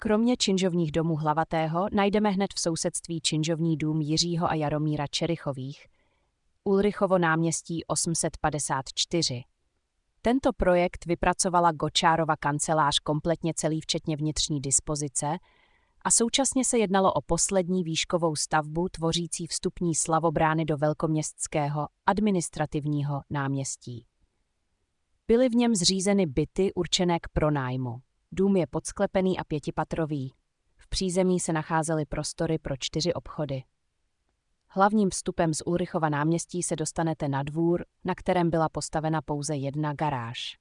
Kromě činžovních domů Hlavatého najdeme hned v sousedství činžovní dům Jiřího a Jaromíra Čerychových, Ulrichovo náměstí 854. Tento projekt vypracovala Gočárova kancelář kompletně celý včetně vnitřní dispozice a současně se jednalo o poslední výškovou stavbu tvořící vstupní slavobrány do velkoměstského administrativního náměstí. Byly v něm zřízeny byty určené k pronájmu. Dům je podsklepený a pětipatrový. V přízemí se nacházely prostory pro 4 obchody. Hlavním vstupem z Ulrichova náměstí se dostanete na dvůr, na kterém byla postavena pouze jedna garáž.